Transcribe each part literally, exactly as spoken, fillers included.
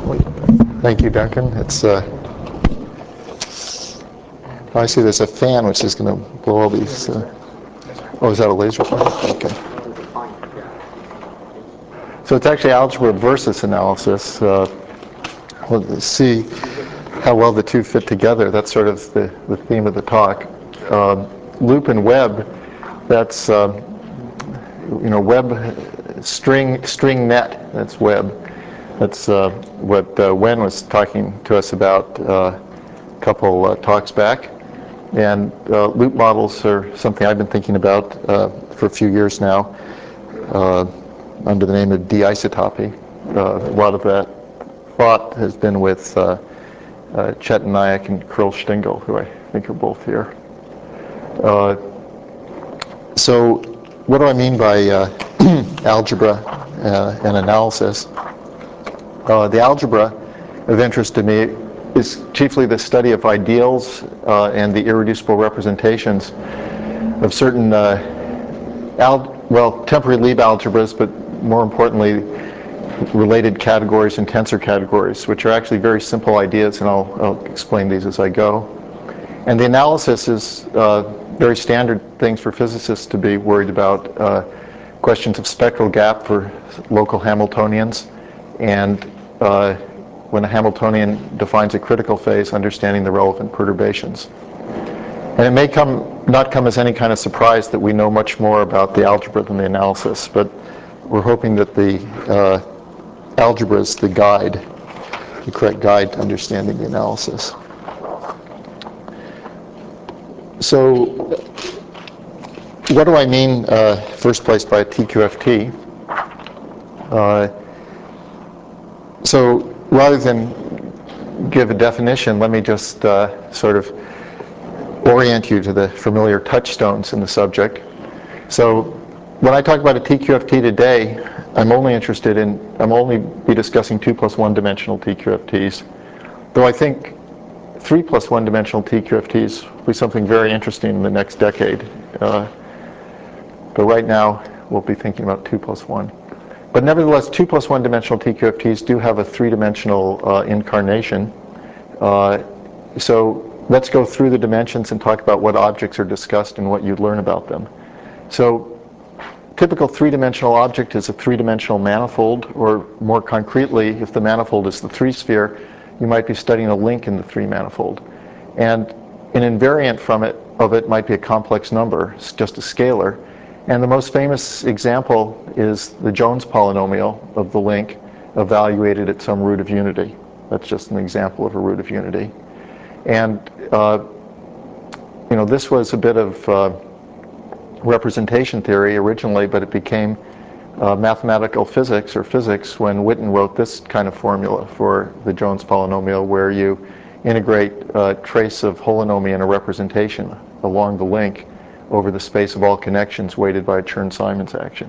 Thank you, Duncan. It's uh, I see there's a fan which is going to blow all these. Uh, oh, is that a laser fan? Okay. So it's actually algebra versus analysis. Uh, we'll see how well the two fit together. That's sort of the, the theme of the talk. Uh, loop and web, that's uh, you know web string string net. That's web. That's uh, what uh, Wen was talking to us about uh, a couple uh, talks back. And uh, loop models are something I've been thinking about uh, for a few years now uh, under the name of de-isotopy. Uh, a lot of that thought has been with uh, uh, Chet Nayak and Kirill Stingel, who I think are both here. Uh, so what do I mean by uh, algebra uh, and analysis? Uh, the algebra of interest to me is chiefly the study of ideals uh, and the irreducible representations of certain, uh, al well, temporary Lieb algebras, but more importantly, related categories and tensor categories, which are actually very simple ideas, and I'll, I'll explain these as I go. And the analysis is uh, very standard things for physicists to be worried about, uh, questions of spectral gap for local Hamiltonians, and uh, when a Hamiltonian defines a critical phase, understanding the relevant perturbations. And it may come not come as any kind of surprise that we know much more about the algebra than the analysis, but we're hoping that the uh, algebra is the guide, the correct guide to understanding the analysis. So what do I mean, uh, first place, by T Q F T? Uh, so rather than give a definition, let me just uh, sort of orient you to the familiar touchstones in the subject. So when I talk about a T Q F T today, I'm only interested in, I'm only be discussing two plus one dimensional T Q F Ts, though I think three plus one dimensional T Q F Ts will be something very interesting in the next decade. Uh, but right now, we'll be thinking about two plus one. But nevertheless, two plus one dimensional T Q F Ts do have a three-dimensional uh, incarnation. Uh, so let's go through the dimensions and talk about what objects are discussed and what you'd learn about them. So typical three-dimensional object is a three-dimensional manifold, or more concretely, if the manifold is the three-sphere, you might be studying a link in the three-manifold. And an invariant from it of it might be a complex number. It's just a scalar. And the most famous example is the Jones polynomial of the link evaluated at some root of unity. That's just an example of a root of unity. And uh, you know, this was a bit of uh, representation theory originally, but it became uh, mathematical physics or physics when Witten wrote this kind of formula for the Jones polynomial, where you integrate a trace of holonomy in a representation along the link over the space of all connections weighted by a Chern-Simons action.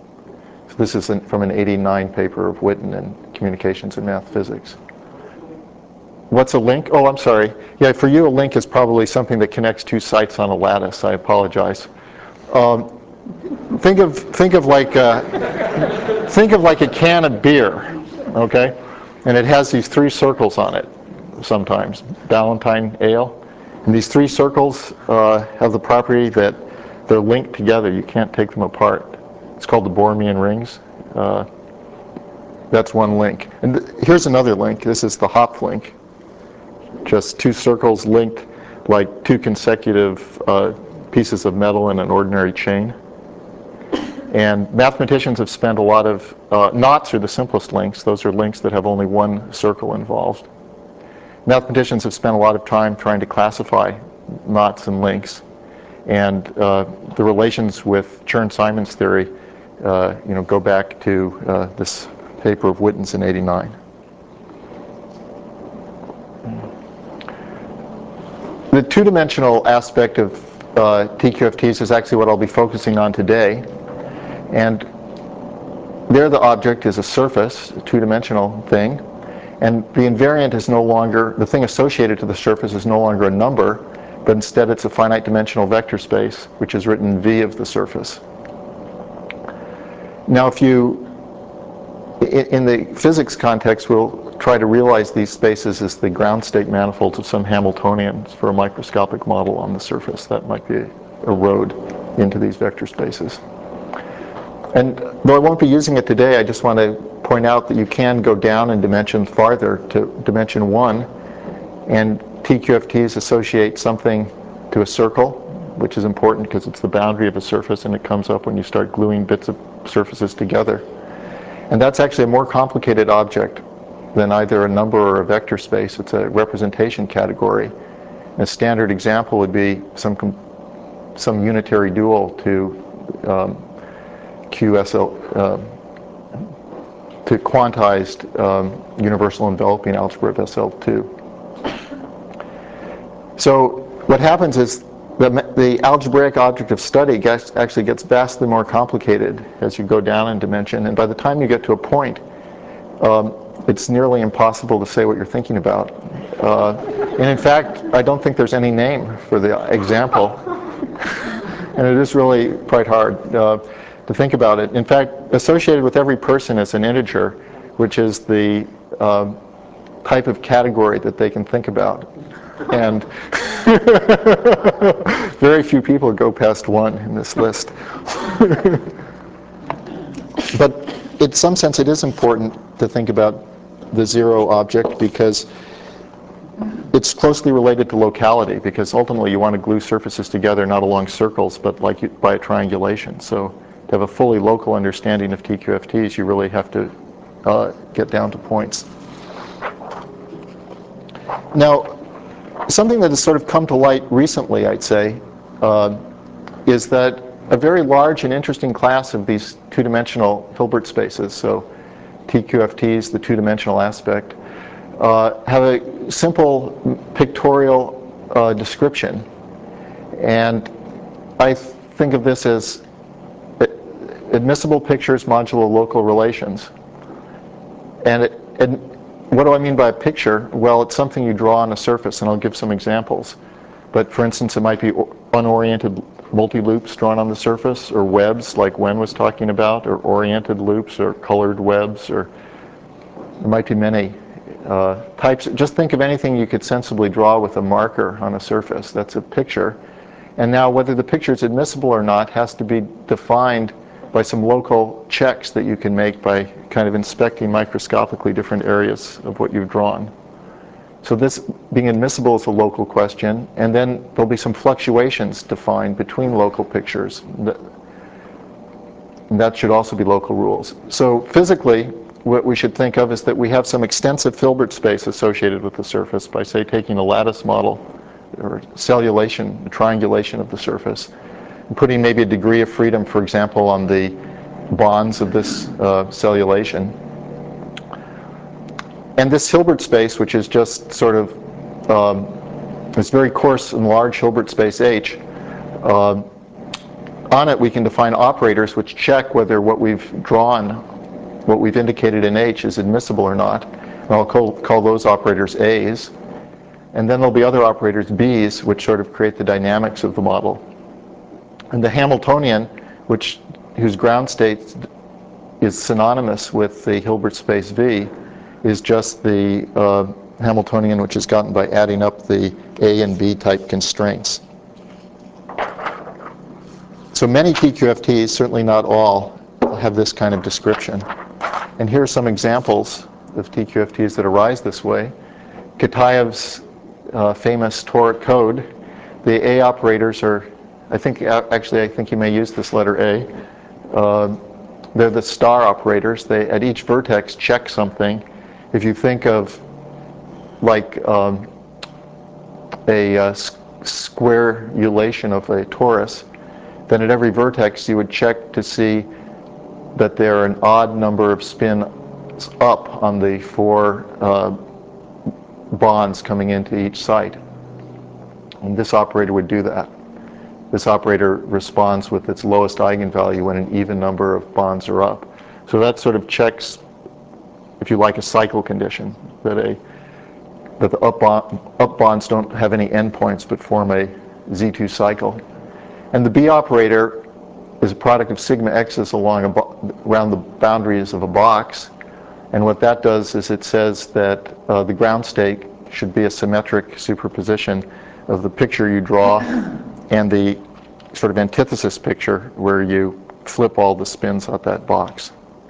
So this is an, from an eighty-nine paper of Witten in Communications and Math Physics. What's a link? Oh, I'm sorry. Yeah, for you, a link is probably something that connects two sites on a lattice. I apologize. Um, think of think of like a, think of like a can of beer, okay? And it has these three circles on it. Sometimes Ballantine ale. And these three circles uh, have the property that they're linked together. You can't take them apart. It's called the Borromean rings. Uh, that's one link. And th here's another link. This is the Hopf link. Just two circles linked like two consecutive uh, pieces of metal in an ordinary chain. And mathematicians have spent a lot of, uh, knots are the simplest links. Those are links that have only one circle involved. Mathematicians have spent a lot of time trying to classify knots and links, and uh, the relations with Chern-Simons theory, uh, you know, go back to uh, this paper of Witten's in eighty-nine. The two-dimensional aspect of uh, T Q F Ts is actually what I'll be focusing on today, and there the object is a surface, a two-dimensional thing. And the invariant is no longer, the thing associated to the surface is no longer a number, but instead it's a finite dimensional vector space, which is written V of the surface. Now if you, in, in the physics context, we'll try to realize these spaces as the ground state manifolds of some Hamiltonians for a microscopic model on the surface. That might be a road into these vector spaces. And though I won't be using it today, I just want to point out that you can go down in dimension farther to dimension one, and T Q F Ts associate something to a circle, which is important because it's the boundary of a surface, and it comes up when you start gluing bits of surfaces together. And that's actually a more complicated object than either a number or a vector space. It's a representation category. A standard example would be some some unitary dual to um, Q S L, uh, to quantized um, universal enveloping algebra of S L two. So what happens is the, the algebraic object of study gets, actually gets vastly more complicated as you go down in dimension, and by the time you get to a point, um, it's nearly impossible to say what you're thinking about. Uh, and in fact, I don't think there's any name for the example. And it is really quite hard uh, to think about it. In fact, associated with every person is an integer, which is the uh, type of category that they can think about. And very few people go past one in this list. But in some sense, it is important to think about the zero object because it's closely related to locality, because ultimately you want to glue surfaces together not along circles, but like you, by a triangulation. So to have a fully local understanding of T Q F Ts, you really have to uh, get down to points. Now, something that has sort of come to light recently, I'd say, uh, is that a very large and interesting class of these two-dimensional Hilbert spaces, so T Q F Ts, the two-dimensional aspect, uh, have a simple pictorial uh, description. And I think of this as admissible pictures modulo local relations. And, it, and what do I mean by a picture? Well, it's something you draw on a surface, and I'll give some examples. But for instance, it might be unoriented multi-loops drawn on the surface, or webs like Wen was talking about, or oriented loops, or colored webs, or there might be many uh, types. Just think of anything you could sensibly draw with a marker on a surface. That's a picture. And now whether the picture is admissible or not has to be defined by some local checks that you can make by kind of inspecting microscopically different areas of what you've drawn. So this being admissible is a local question, and then there'll be some fluctuations defined between local pictures. And that should also be local rules. So physically, what we should think of is that we have some extensive Hilbert space associated with the surface by, say, taking a lattice model or cellulation, triangulation of the surface, and putting maybe a degree of freedom, for example, on the bonds of this uh, cellulation. And this Hilbert space, which is just sort of um, this very coarse and large Hilbert space H, uh, on it we can define operators which check whether what we've drawn, what we've indicated in H, is admissible or not. And I'll call, call those operators A's. And then there'll be other operators, B's, which sort of create the dynamics of the model. And the Hamiltonian, which whose ground state is synonymous with the Hilbert space V, is just the uh, Hamiltonian which is gotten by adding up the A and B type constraints. So many T Q F Ts, certainly not all, have this kind of description. And here are some examples of T Q F Ts that arise this way. Kitaev's uh, famous toric code. The A operators are, I think, actually, I think you may use this letter A. Uh, they're the star operators. They, at each vertex, check something. If you think of like um, a uh, squareulation of a torus, then at every vertex you would check to see that there are an odd number of spins up on the four uh, bonds coming into each site. And this operator would do that. This operator responds with its lowest eigenvalue when an even number of bonds are up. So that sort of checks, if you like, a cycle condition, that a that the up, bond, up bonds don't have any endpoints but form a Z two cycle. And the B operator is a product of sigma x's along a around the boundaries of a box. And what that does is it says that uh, the ground state should be a symmetric superposition of the picture you draw and the sort of antithesis picture where you flip all the spins out that box.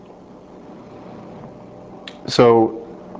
So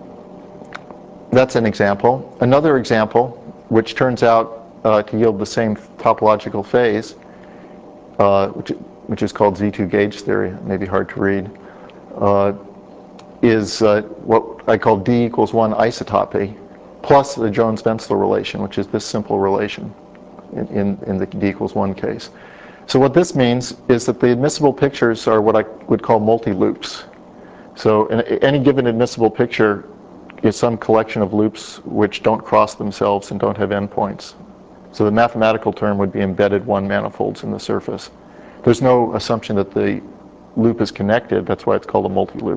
that's an example. Another example, which turns out uh, to yield the same topological phase, uh, which, which is called Z two gauge theory, it may be hard to read, uh, is uh, what I call D equals one isotopy, plus the Jones-Wenzler relation, which is this simple relation in, in, in the D equals one case. So what this means is that the admissible pictures are what I would call multi-loops. So in any given admissible picture is some collection of loops which don't cross themselves and don't have endpoints. So the mathematical term would be embedded one manifolds in the surface. There's no assumption that the loop is connected. That's why it's called a multi-loop.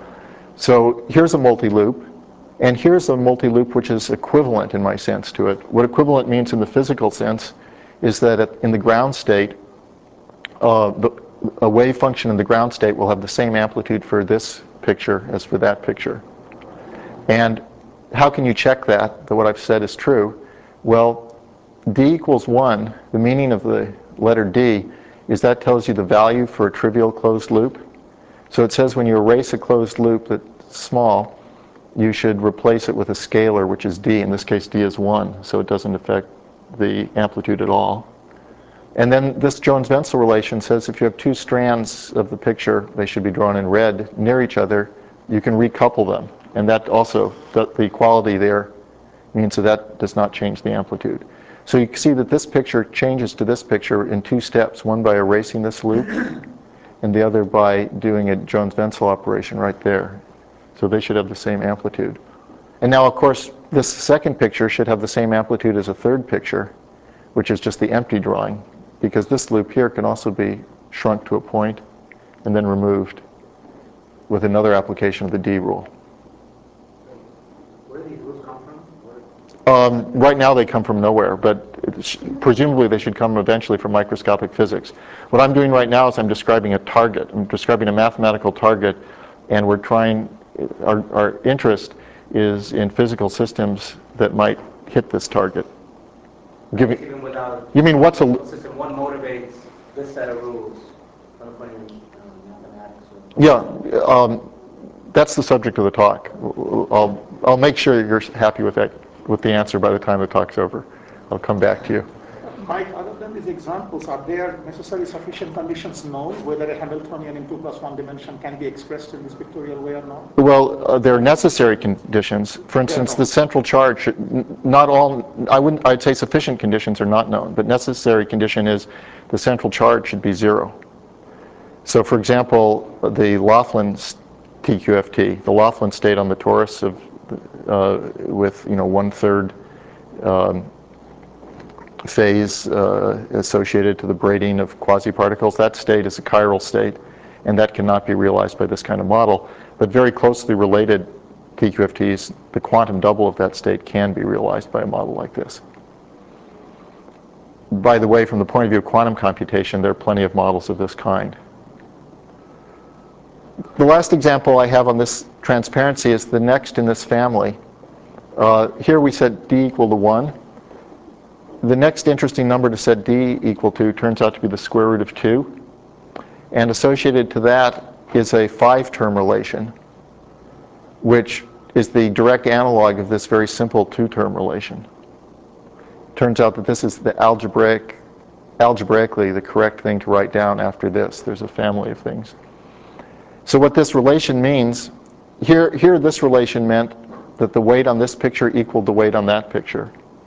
So here's a multi-loop, and here's a multi-loop which is equivalent in my sense to it. What equivalent means in the physical sense is that at, in the ground state, uh, the, a wave function in the ground state will have the same amplitude for this picture as for that picture. And how can you check that, that what I've said is true? Well, D equals one, the meaning of the letter D, is that tells you the value for a trivial closed loop. So it says when you erase a closed loop that's small, you should replace it with a scalar, which is D. In this case, D is one, so it doesn't affect the amplitude at all. And then this Jones-Wenzler relation says if you have two strands of the picture, they should be drawn in red, near each other, you can recouple them. And that also, the, the equality there means that that does not change the amplitude. So you can see that this picture changes to this picture in two steps, one by erasing this loop, and the other by doing a Jones-Wenzler operation right there. So they should have the same amplitude. And now, of course, this second picture should have the same amplitude as a third picture, which is just the empty drawing, because this loop here can also be shrunk to a point and then removed with another application of the D rule. Where do these rules come from? Um, right now they come from nowhere, but presumably they should come eventually from microscopic physics. What I'm doing right now is I'm describing a target. I'm describing a mathematical target, and we're trying, our, our interest is in physical systems that might hit this target. Give me, Even without you mean what's a system, what motivates this set of rules? From the mathematics or yeah, um, that's the subject of the talk. I'll, I'll make sure you're happy with that, with the answer by the time the talk's over. I'll come back to you. Mike, other than these examples, are there necessarily sufficient conditions known whether a Hamiltonian in two plus one dimension can be expressed in this pictorial way or not? Well, uh, there are necessary conditions. For instance, the central charge, should, not all, I wouldn't, I'd say sufficient conditions are not known, but necessary condition is the central charge should be zero. So for example, the Laughlin T Q F T, the Laughlin state on the torus of, uh, with, you know, one-third um, phase uh, associated to the braiding of quasi-particles, that state is a chiral state, and that cannot be realized by this kind of model. But very closely related T Q F Ts, the quantum double of that state can be realized by a model like this. By the way, from the point of view of quantum computation, there are plenty of models of this kind. The last example I have on this transparency is the next in this family. Uh, here we set D equal to one. The next interesting number to set D equal to turns out to be the square root of two. And associated to that is a five-term relation, which is the direct analog of this very simple two-term relation. Turns out that this is the algebraic, algebraically the correct thing to write down after this. There's a family of things. So what this relation means, here, here this relation meant that the weight on this picture equaled the weight on that picture.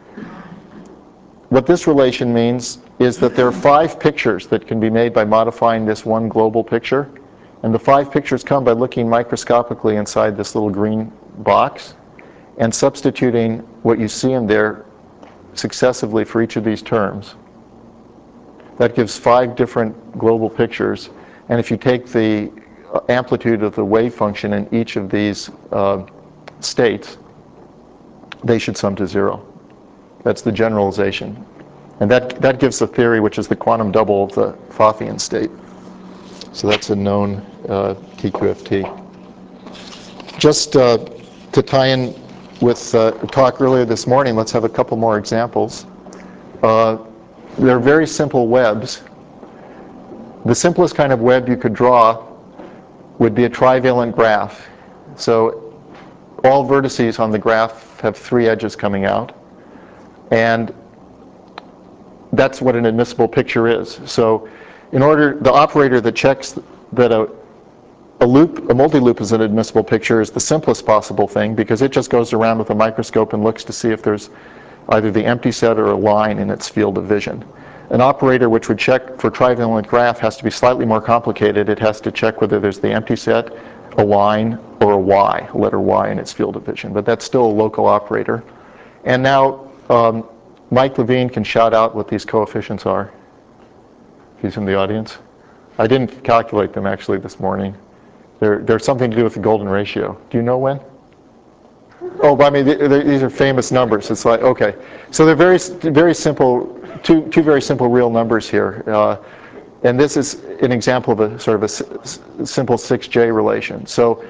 What this relation means is that there are five pictures that can be made by modifying this one global picture. And the five pictures come by looking microscopically inside this little green box and substituting what you see in there successively for each of these terms. That gives five different global pictures. And if you take the amplitude of the wave function in each of these uh, states, they should sum to zero. That's the generalization. And that, that gives the theory, which is the quantum double of the Pfaffian state. So that's a known uh, T Q F T. just uh, to tie in with uh, talk earlier this morning, let's have a couple more examples. Uh, they're very simple webs. The simplest kind of web you could draw would be a trivalent graph. So all vertices on the graph have three edges coming out. And that's what an admissible picture is. So in order, the operator that checks that a, a loop, a multi-loop is an admissible picture is the simplest possible thing, because it just goes around with a microscope and looks to see if there's either the empty set or a line in its field of vision. An operator which would check for trivalent graph has to be slightly more complicated. It has to check whether there's the empty set, a line, or a Y, a letter Y in its field of vision. But that's still a local operator. And now um, Mike Levine can shout out what these coefficients are. He's in the audience. I didn't calculate them actually this morning. They're, they're something to do with the golden ratio. Do you know when? Oh, but I mean, they're, they're, these are famous numbers. It's like, okay. So they're very, very simple, two, two very simple real numbers here. Uh, and this is an example of a sort of a s simple six J relation. So,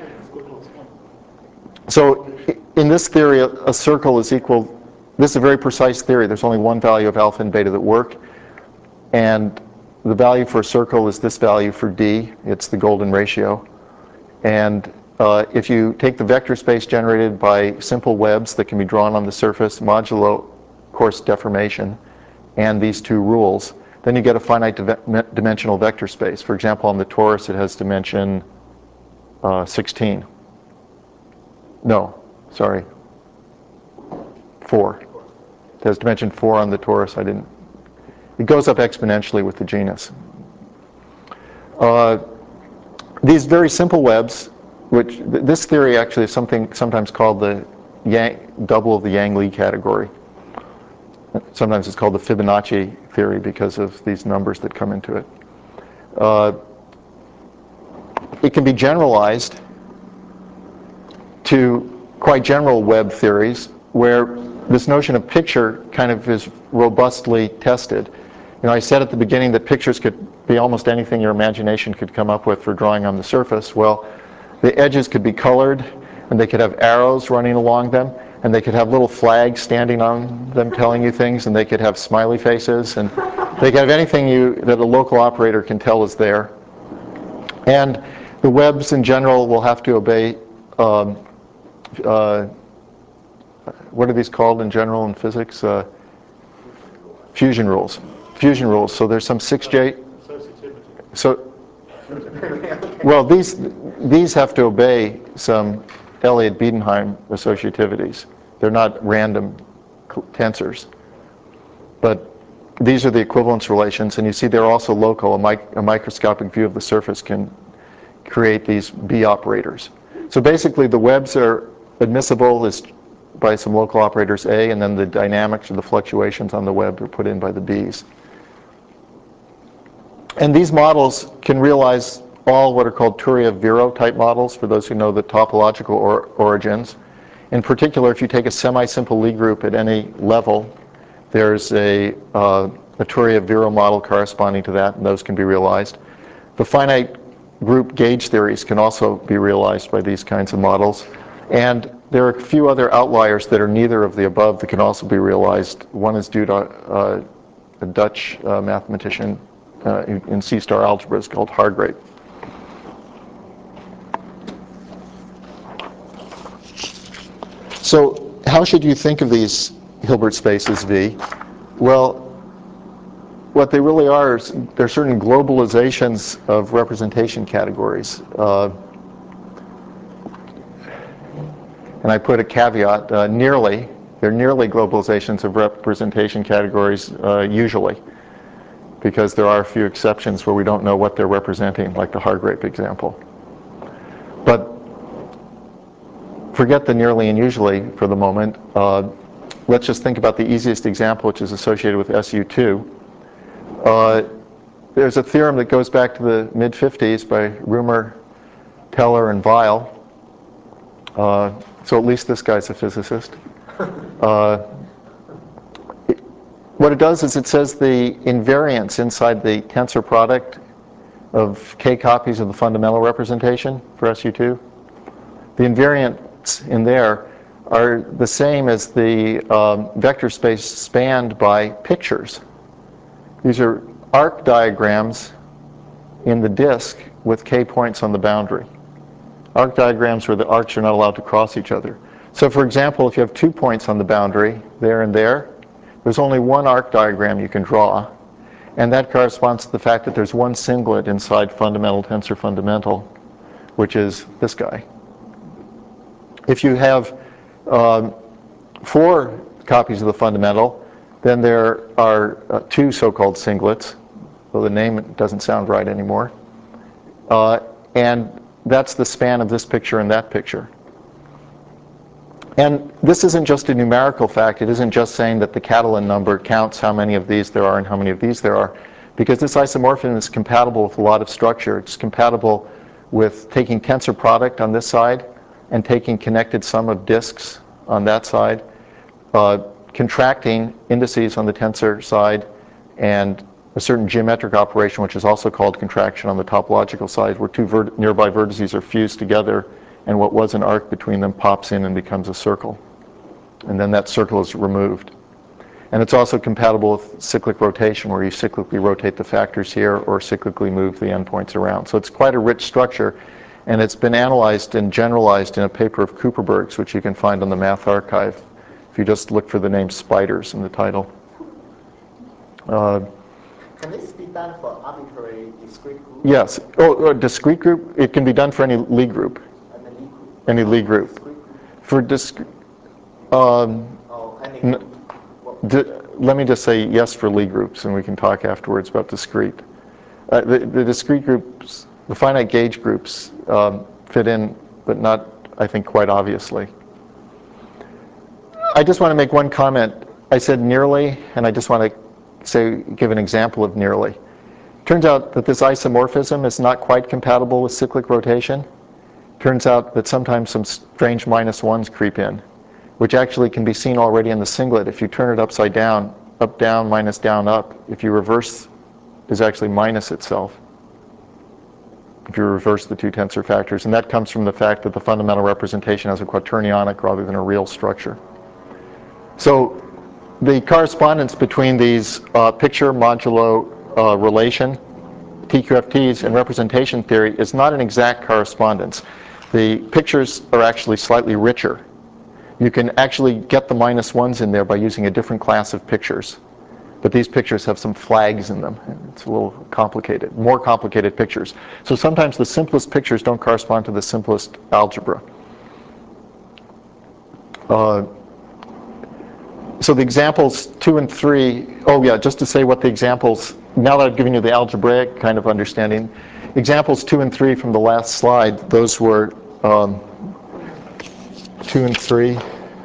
so in this theory, a, a circle is equal, this is a very precise theory. There's only one value of alpha and beta that work. And the value for a circle is this value for D. It's the golden ratio. And uh, if you take the vector space generated by simple webs that can be drawn on the surface modulo coarse deformation and these two rules, then you get a finite di dimensional vector space. For example, on the torus, it has dimension uh, sixteen. No, sorry, four. It has dimension four on the torus. I didn't. It goes up exponentially with the genus. Uh, these very simple webs, which th this theory actually is something sometimes called the Yang, double of the Yang-Lee category. Sometimes it's called the Fibonacci theory because of these numbers that come into it. Uh, it can be generalized to quite general web theories where this notion of picture kind of is robustly tested. You know, I said at the beginning that pictures could be almost anything your imagination could come up with for drawing on the surface. Well, the edges could be colored, and they could have arrows running along them, and they could have little flags standing on them telling you things, and they could have smiley faces, and they could have anything you, that a local operator can tell is there. And the webs in general will have to obey, um, uh, what are these called in general in physics? Uh, fusion rules. Fusion rules. So there's some six J. So, well, these these have to obey some Elliott-Biedenheim associativities. They're not random tensors, but these are the equivalence relations, and you see they're also local. A, mic a microscopic view of the surface can create these B operators. So basically, the webs are admissible as by some local operators A, and then the dynamics or the fluctuations on the web are put in by the B's. And these models can realize all what are called Turria-Vero type models, for those who know the topological or origins. In particular, if you take a semi-simple Lie group at any level, there's a, uh, a Turria-Vero model corresponding to that, and those can be realized. The finite group gauge theories can also be realized by these kinds of models. And there are a few other outliers that are neither of the above that can also be realized. One is due to uh, a Dutch uh, mathematician uh, in, in C-star algebras called Hargrape. So how should you think of these Hilbert spaces V? Well, what they really are is they're certain globalizations of representation categories. Uh, and I put a caveat, uh, nearly. They're nearly globalizations of representation categories, uh, usually, because there are a few exceptions where we don't know what they're representing, like the Hargrape example. But forget the nearly and usually for the moment. Uh, let's just think about the easiest example, which is associated with S U two. Uh, there's a theorem that goes back to the mid fifties by Römer, Teller, and Weil. Uh, so at least this guy's a physicist. Uh, it, what it does is it says the invariance inside the tensor product of k copies of the fundamental representation for S U two the invariants in there are the same as the um, vector space spanned by pictures. These are arc diagrams in the disk with k points on the boundary. Arc diagrams where the arcs are not allowed to cross each other. So for example, if you have two points on the boundary, there and there, there's only one arc diagram you can draw, and that corresponds to the fact that there's one singlet inside fundamental tensor fundamental, which is this guy. If you have um, four copies of the fundamental, then there are uh, two so-called singlets, though the name doesn't sound right anymore. Uh, and that's the span of this picture and that picture. And this isn't just a numerical fact. It isn't just saying that the Catalan number counts how many of these there are and how many of these there are, because this isomorphism is compatible with a lot of structure. It's compatible with taking tensor product on this side and taking connected sum of disks on that side, uh, contracting indices on the tensor side, and a certain geometric operation, which is also called contraction on the topological side, where two vert nearby vertices are fused together, and what was an arc between them pops in and becomes a circle. And then that circle is removed. And it's also compatible with cyclic rotation, where you cyclically rotate the factors here or cyclically move the endpoints around. So it's quite a rich structure, and it's been analyzed and generalized in a paper of Kuperberg's, which you can find on the Math Archive if you just look for the name spiders in the title. Uh, Can this be done for arbitrary discrete group? yes. Oh, a discrete group? It can be done for any Lie group. And the Lie group? Any Lie group. Discrete group? For discrete, um, Oh, any n- group. What- d- let me just say yes for Lie groups, and we can talk afterwards about discrete. Uh, the, the discrete groups, the finite gauge groups, um, fit in, but not, I think, quite obviously. I just want to make one comment. I said nearly, and I just want to say, give an example of nearly. Turns out that this isomorphism is not quite compatible with cyclic rotation. Turns out that sometimes some strange minus ones creep in, which actually can be seen already in the singlet. If you turn it upside down, up, down, minus, down, up, if you reverse, is actually minus itself, if you reverse the two tensor factors. And that comes from the fact that the fundamental representation has a quaternionic rather than a real structure. So the correspondence between these uh, picture modulo uh, relation, T Q F Ts, and representation theory is not an exact correspondence. The pictures are actually slightly richer. You can actually get the minus ones in there by using a different class of pictures. But these pictures have some flags in them. It's a little complicated, more complicated pictures. So sometimes the simplest pictures don't correspond to the simplest algebra. Uh, So the examples two and three, oh yeah, just to say what the examples, now that I've given you the algebraic kind of understanding, examples two and three from the last slide, those were um, two and three.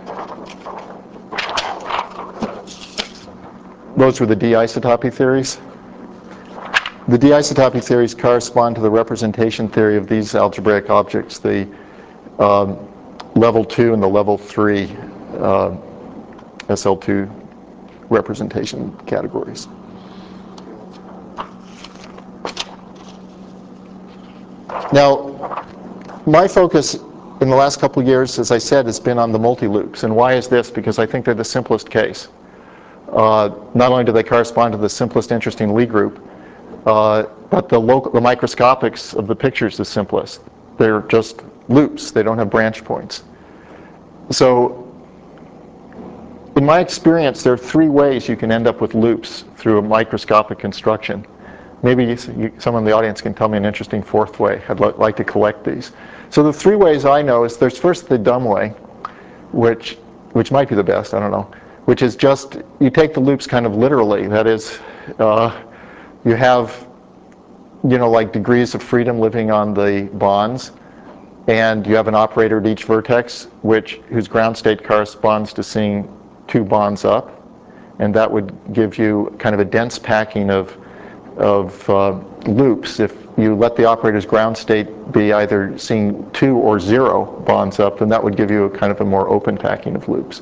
Those were the d-isotopy theories. The d-isotopy theories correspond to the representation theory of these algebraic objects, the um, level two and the level three uh, S L two representation categories. Now, my focus in the last couple of years, as I said, has been on the multi-loops. And why is this? Because I think they're the simplest case. Uh, not only do they correspond to the simplest interesting Lie group, uh, but the, local, the microscopics of the pictures is simplest. They're just loops. They don't have branch points. So in my experience, there are three ways you can end up with loops through a microscopic construction. Maybe you, someone in the audience can tell me an interesting fourth way. I'd li- like to collect these. So the three ways I know is there's first the dumb way, which, which might be the best, I don't know, which is just you take the loops kind of literally. That is, uh, you have, you know, like degrees of freedom living on the bonds, and you have an operator at each vertex, which whose ground state corresponds to seeing two bonds up, and that would give you kind of a dense packing of, of uh, loops. If you let the operator's ground state be either seeing two or zero bonds up, then that would give you a kind of a more open packing of loops.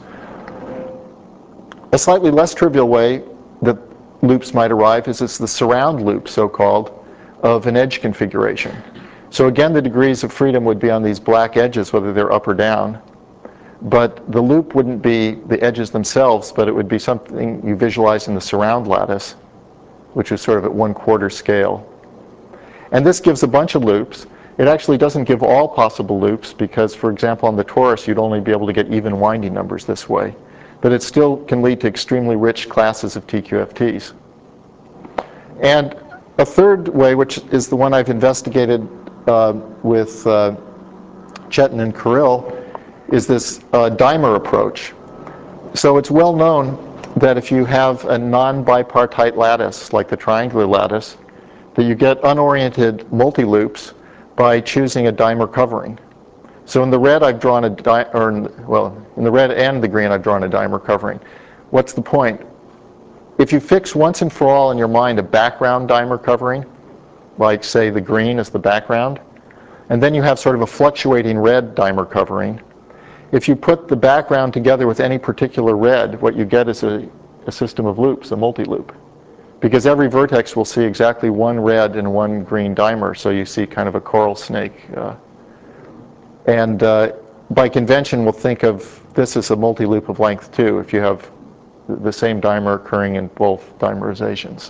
A slightly less trivial way that loops might arrive is it's the surround loop, so-called, of an edge configuration. So again, the degrees of freedom would be on these black edges, whether they're up or down. But the loop wouldn't be the edges themselves, but it would be something you visualize in the surround lattice, which is sort of at one quarter scale. And this gives a bunch of loops. It actually doesn't give all possible loops because, for example, on the torus, you'd only be able to get even winding numbers this way. But it still can lead to extremely rich classes of T Q F Ts. And a third way, which is the one I've investigated uh, with uh, Chetan and Kirill, is this uh, dimer approach. So it's well known that if you have a non-bipartite lattice, like the triangular lattice, that you get unoriented multi-loops by choosing a dimer covering. So in the red, I've drawn a di or in, well, in the red and the green, I've drawn a dimer covering. What's the point? If you fix once and for all in your mind a background dimer covering, like say the green is the background, and then you have sort of a fluctuating red dimer covering, if you put the background together with any particular red, what you get is a, a system of loops, a multi-loop. Because every vertex will see exactly one red and one green dimer, so you see kind of a coral snake. Uh, and uh, by convention, we'll think of this as a multi-loop of length two if you have the same dimer occurring in both dimerizations.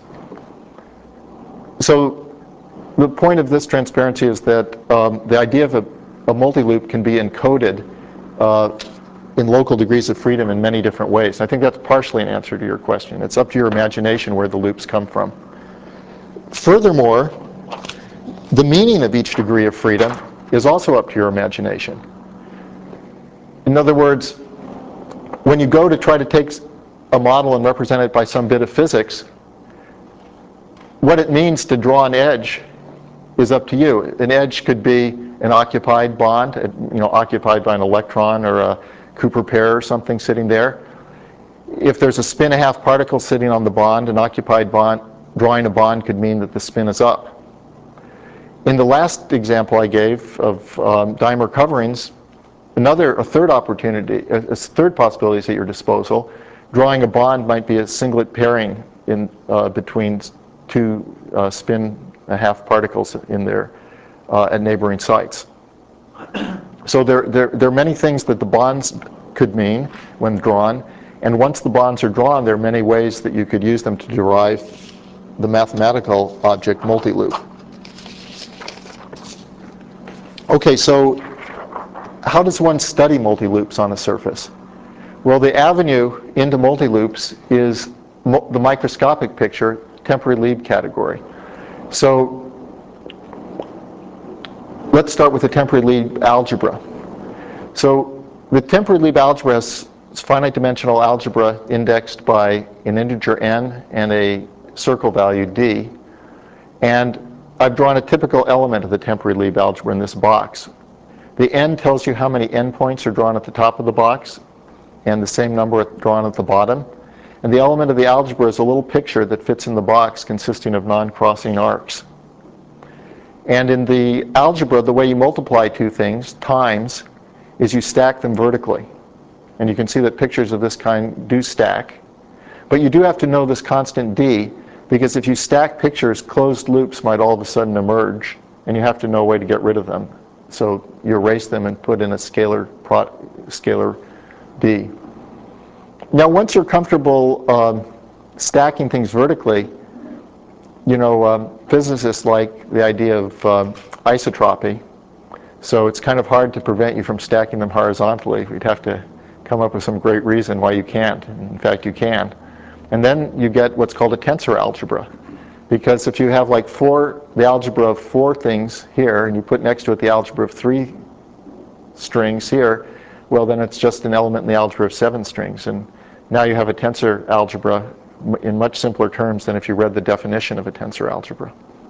So the point of this transparency is that um, the idea of a, a multi-loop can be encoded uh, in local degrees of freedom in many different ways. I think that's partially an answer to your question. It's up to your imagination where the loops come from. Furthermore, the meaning of each degree of freedom is also up to your imagination. In other words, when you go to try to take a model and represent it by some bit of physics, what it means to draw an edge is up to you. An edge could be an occupied bond, you know, occupied by an electron or a Cooper pair or something sitting there. If there's a spin a half particle sitting on the bond, an occupied bond, drawing a bond could mean that the spin is up. In the last example I gave of um, dimer coverings, another, a third opportunity, a, a third possibility is at your disposal. Drawing a bond might be a singlet pairing in uh, between two uh, spin a half particles in there uh, at neighboring sites. So there, there, there are many things that the bonds could mean when drawn, and once the bonds are drawn, there are many ways that you could use them to derive the mathematical object multi-loop. Okay, so how does one study multi-loops on a surface? Well, the avenue into multi-loops is mo the microscopic picture, temporary Lieb category. So let's start with the temporary Lieb algebra. So the temporary Lieb algebra is finite dimensional algebra indexed by an integer n and a circle value d. And I've drawn a typical element of the temporary Lieb algebra in this box. The n tells you how many endpoints are drawn at the top of the box, and the same number drawn at the bottom. And the element of the algebra is a little picture that fits in the box consisting of non-crossing arcs. And in the algebra, the way you multiply two things, times, is you stack them vertically. And you can see that pictures of this kind do stack. But you do have to know this constant d, because if you stack pictures, closed loops might all of a sudden emerge, and you have to know a way to get rid of them. So you erase them and put in a scalar, prod, scalar d. Now, once you're comfortable um, stacking things vertically, you know, um, physicists like the idea of um, isotropy. So it's kind of hard to prevent you from stacking them horizontally. We'd have to come up with some great reason why you can't. In fact, you can. And then you get what's called a tensor algebra. Because if you have like four, the algebra of four things here, and you put next to it the algebra of three strings here, well, then it's just an element in the algebra of seven strings. And now you have a tensor algebra in much simpler terms than if you read the definition of a tensor algebra.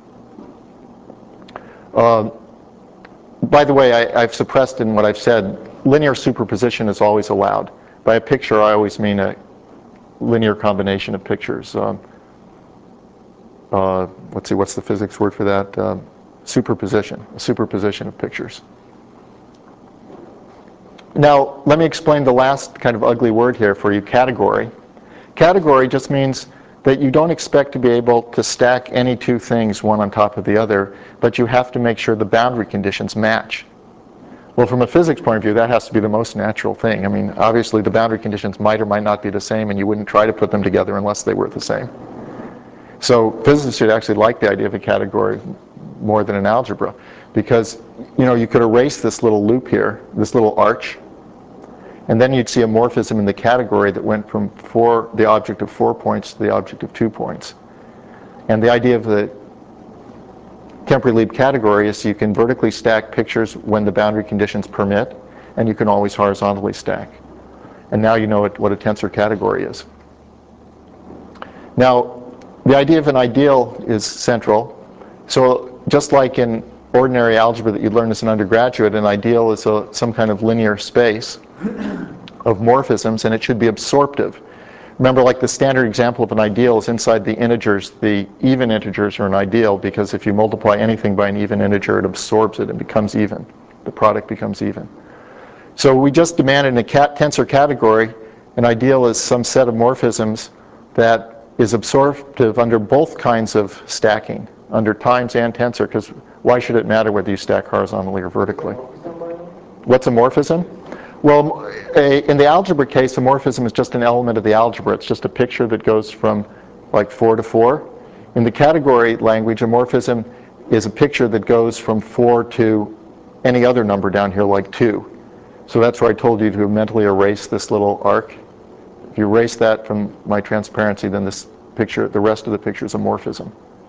Uh, by the way, I, I've suppressed in what I've said, linear superposition is always allowed. By a picture, I always mean a linear combination of pictures. Um, uh, let's see, what's the physics word for that? Uh, superposition, a superposition of pictures. Now, let me explain the last kind of ugly word here for you, category. Category just means that you don't expect to be able to stack any two things one on top of the other, but you have to make sure the boundary conditions match. Well, from a physics point of view, that has to be the most natural thing. I mean, obviously the boundary conditions might or might not be the same, and you wouldn't try to put them together unless they were the same. So physicists should actually like the idea of a category more than an algebra, because you know you could erase this little loop here, this little arch, and then you'd see a morphism in the category that went from four, the object of four points to the object of two points. And the idea of the Temporally-Lieb category is you can vertically stack pictures when the boundary conditions permit, and you can always horizontally stack. And now you know what, what a tensor category is. Now, the idea of an ideal is central. So just like in ordinary algebra that you learn as an undergraduate, an ideal is a, some kind of linear space of morphisms, and it should be absorptive. Remember, like the standard example of an ideal is inside the integers, the even integers are an ideal, because if you multiply anything by an even integer, it absorbs it and becomes even. The product becomes even. So we just demanded in a cat tensor category, an ideal is some set of morphisms that is absorptive under both kinds of stacking, under times and tensor, because why should it matter whether you stack horizontally or vertically? What's a morphism? Well, a, in the algebra case, a morphism is just an element of the algebra. It's just a picture that goes from like four to four. In the category language, a morphism is a picture that goes from four to any other number down here, like two. So that's where I told you to mentally erase this little arc. If you erase that from my transparency, then this picture, the rest of the picture is a morphism.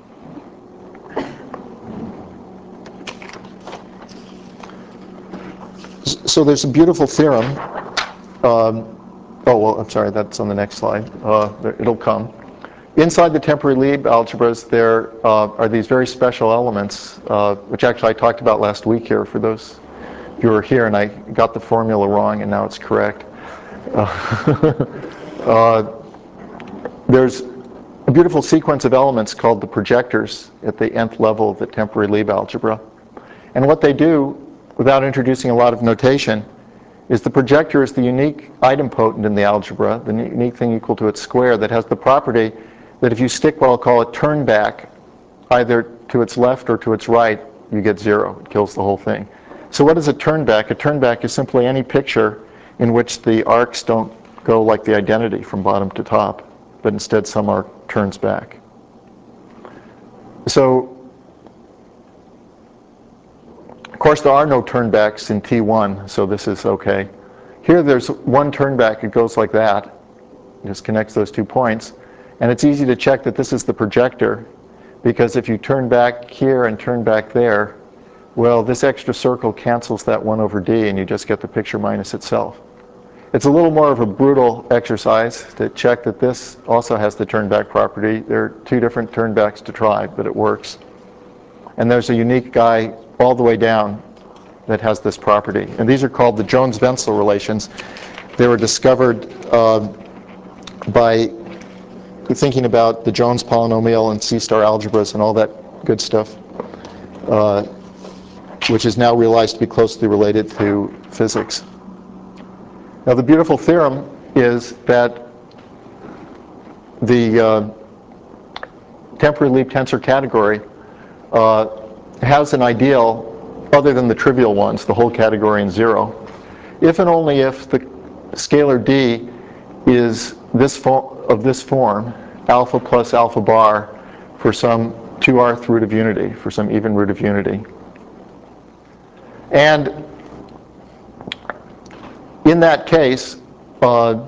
So there's a beautiful theorem. Um, oh, well, I'm sorry, that's on the next slide. Uh, it'll come. Inside the Temporally-Lieb algebras, there uh, are these very special elements, uh, which actually I talked about last week here for those who were here, and I got the formula wrong, and now it's correct. Uh, uh, there's a beautiful sequence of elements called the projectors at the nth level of the Temporally-Lieb algebra. And what they do, without introducing a lot of notation, is the projector is the unique idempotent in the algebra, the unique thing equal to its square, that has the property that if you stick what I'll call a turn back, either to its left or to its right, you get zero. It kills the whole thing. So what is a turn back? A turn back is simply any picture in which the arcs don't go like the identity from bottom to top, but instead some arc turns back. So, of course, there are no turnbacks in T one, so this is okay. Here there's one turnback, it goes like that. It just connects those two points. And it's easy to check that this is the projector, because if you turn back here and turn back there, well, this extra circle cancels that one over D, and you just get the picture minus itself. It's a little more of a brutal exercise to check that this also has the turnback property. There are two different turnbacks to try, but it works. And there's a unique guy all the way down that has this property. And these are called the Jones-Wenzel relations. They were discovered uh, by thinking about the Jones polynomial and C-star algebras and all that good stuff, uh, which is now realized to be closely related to physics. Now, the beautiful theorem is that the uh, Temporally-Lieb tensor category uh, has an ideal other than the trivial ones, the whole category and zero, if and only if the scalar D is this of this form, alpha plus alpha bar, for some two rth root of unity, for some even root of unity. And in that case, uh,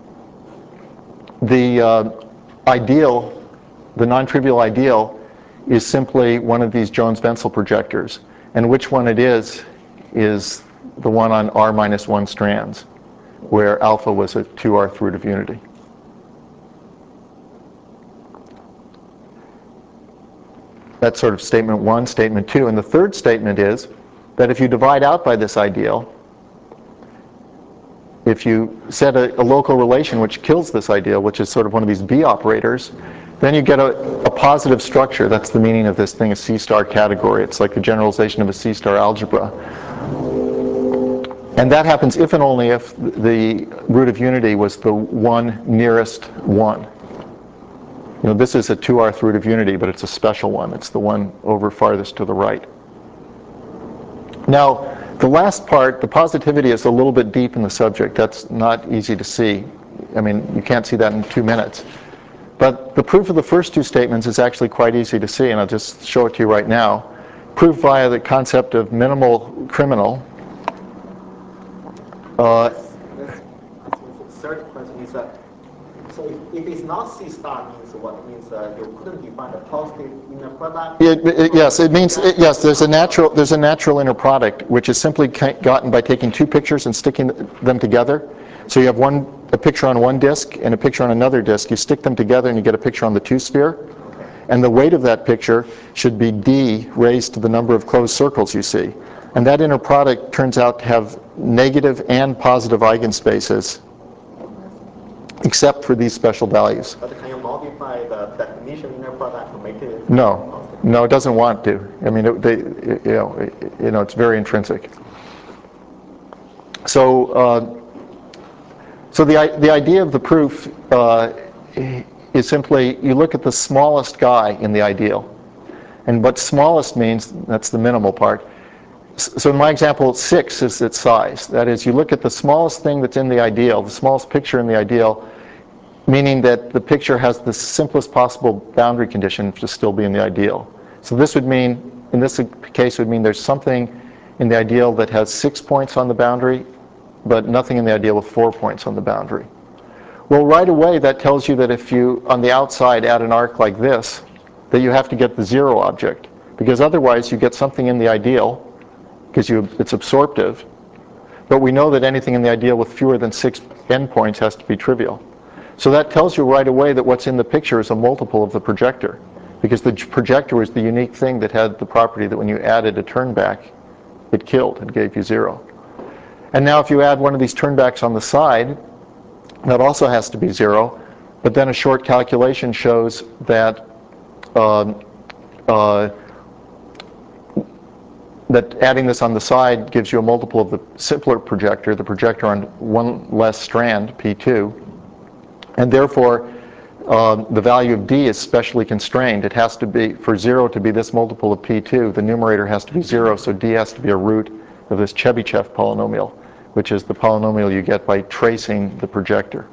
the uh, ideal, the non-trivial ideal, is simply one of these Jones-Wenzel projectors. And which one it is, is the one on r minus one strands, where alpha was a two rth root of unity. That's sort of statement one, statement two. And the third statement is that if you divide out by this ideal, if you set a, a local relation which kills this ideal, which is sort of one of these B operators, then you get a, a positive structure. That's the meaning of this thing, a C-star category. It's like the generalization of a C-star algebra. And that happens if and only if the root of unity was the one nearest one. You know, this is a two R root of unity, but it's a special one. It's the one over farthest to the right. Now, the last part, the positivity, is a little bit deep in the subject. That's not easy to see. I mean, you can't see that in two minutes. But the proof of the first two statements is actually quite easy to see, and I'll just show it to you right now. Proof via the concept of minimal criminal. Uh, That's, that's the third question is, uh, so if, if it's not C star, means what? It means uh, you couldn't define a positive inner product? It, it, yes, it means, it, yes, there's a natural there's a natural inner product, which is simply gotten by taking two pictures and sticking them together. So you have one a picture on one disk and a picture on another disk. You stick them together and you get a picture on the two sphere. And the weight of that picture should be d raised to the number of closed circles you see. And that inner product turns out to have negative and positive eigenspaces, except for these special values. But can you modify the definition inner product to make it No, positive? no, it doesn't want to. I mean, it, they, it, you know, it, you know, it's very intrinsic. So, uh, so the the idea of the proof uh, is simply you look at the smallest guy in the ideal, and what smallest means, that's the minimal part. So in my example, six is its size. That is, you look at the smallest thing that's in the ideal, the smallest picture in the ideal, meaning that the picture has the simplest possible boundary condition to still be in the ideal. So this would mean, in this case, would mean there's something in the ideal that has six points on the boundary, but nothing in the ideal with four points on the boundary. Well, right away, that tells you that if you, on the outside, add an arc like this, that you have to get the zero object, because otherwise you get something in the ideal, because you, it's absorptive, but we know that anything in the ideal with fewer than six endpoints has to be trivial. So that tells you right away that what's in the picture is a multiple of the projector, because the projector was the unique thing that had the property that when you added a turnback, it killed and gave you zero. And now if you add one of these turnbacks on the side, that also has to be zero, but then a short calculation shows that uh, uh, that adding this on the side gives you a multiple of the simpler projector, the projector on one less strand, P two, and therefore uh, the value of D is specially constrained. It has to be, for zero to be this multiple of P two, the numerator has to be zero, so D has to be a root of this Chebyshev polynomial, which is the polynomial you get by tracing the projector.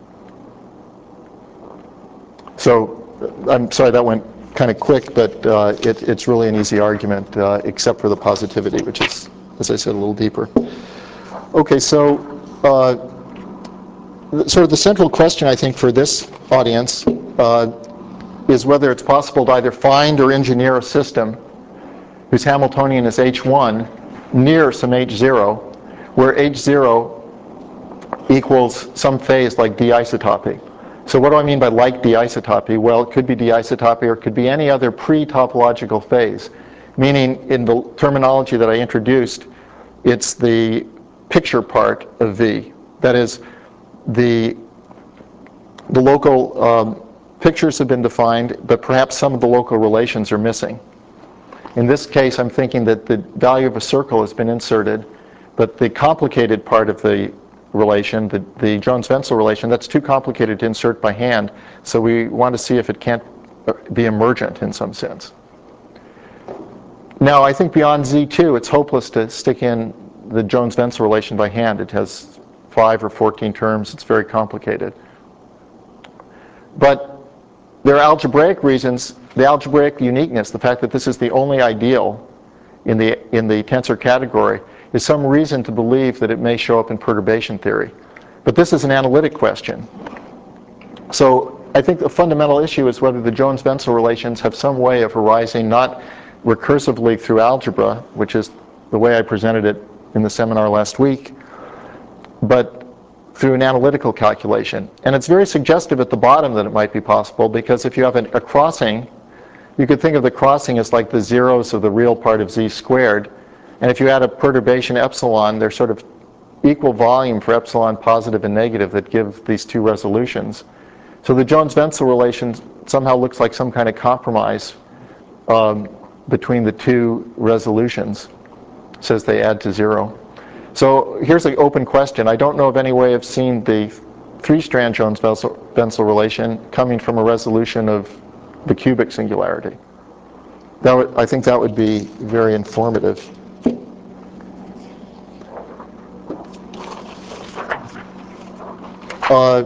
So, I'm sorry that went kind of quick, but uh, it, it's really an easy argument, uh, except for the positivity, which is, as I said, a little deeper. Okay, so uh, sort of the central question, I think, for this audience uh, is whether it's possible to either find or engineer a system whose Hamiltonian is H one near some H zero, where H zero equals some phase like d-isotopy. So what do I mean by like d-isotopy? Well, it could be d-isotopy or it could be any other pre-topological phase, meaning in the terminology that I introduced, it's the picture part of V. That is, the, the local um, pictures have been defined, but perhaps some of the local relations are missing. In this case, I'm thinking that the value of a circle has been inserted, but the complicated part of the relation, the, the Jones-Wenzel relation, that's too complicated to insert by hand, so we want to see if it can't be emergent in some sense. Now, I think beyond Z two, it's hopeless to stick in the Jones-Wenzel relation by hand. It has five or fourteen terms. It's very complicated. But there are algebraic reasons, the algebraic uniqueness, the fact that this is the only ideal in the, in the tensor category, is some reason to believe that it may show up in perturbation theory. But this is an analytic question. So I think the fundamental issue is whether the Jones-Wenzel relations have some way of arising not recursively through algebra, which is the way I presented it in the seminar last week, but through an analytical calculation. And it's very suggestive at the bottom that it might be possible, because if you have an, a crossing, you could think of the crossing as like the zeros of the real part of Z squared. And if you add a perturbation epsilon, they're sort of equal volume for epsilon positive and negative that give these two resolutions. So the Jones-Wenzel relation somehow looks like some kind of compromise um, between the two resolutions. It says they add to zero. So here's an open question. I don't know of any way of seeing the three-strand Jones-Wenzel relation coming from a resolution of the cubic singularity. That would, I think that would be very informative. Uh,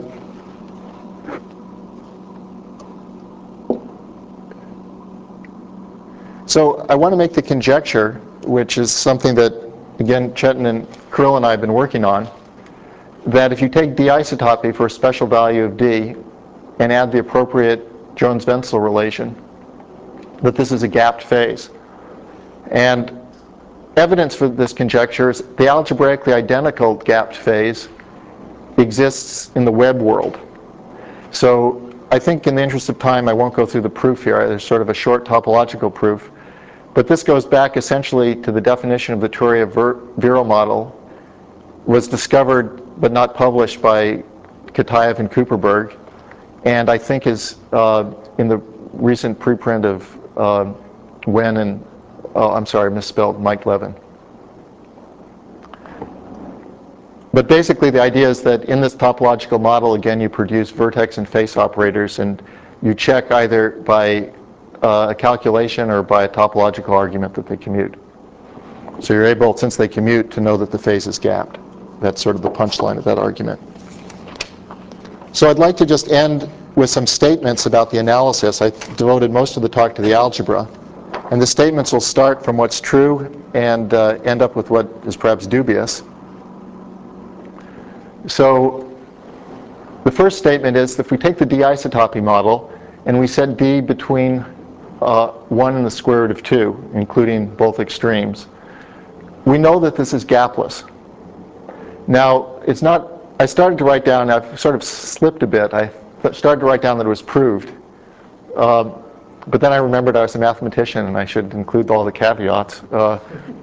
so I want to make the conjecture, which is something that, again, Chetan and Kirill and I have been working on, that if you take d isotopy for a special value of d and add the appropriate Jones-Bensel relation, that this is a gapped phase. And evidence for this conjecture is the algebraically identical gapped phase exists in the web world. So I think in the interest of time, I won't go through the proof here. There's sort of a short topological proof. But this goes back essentially to the definition of the Turya-Virol model, was discovered but not published by Kitaev and Kuperberg, and I think is uh, in the recent preprint of uh, Wen and, oh, I'm sorry, misspelled, Mike Levin. But basically the idea is that in this topological model, again, you produce vertex and face operators, and you check either by uh, a calculation or by a topological argument that they commute. So you're able, since they commute, to know that the phase is gapped. That's sort of the punchline of that argument. So I'd like to just end with some statements about the analysis. I devoted most of the talk to the algebra. And the statements will start from what's true and uh, end up with what is perhaps dubious. So the first statement is, if we take the d isotopy model and we set d between uh, one and the square root of two, including both extremes, we know that this is gapless. Now, it's not, I started to write down, I've sort of slipped a bit, I started to write down that it was proved. Uh, but then I remembered I was a mathematician and I should include all the caveats. Uh,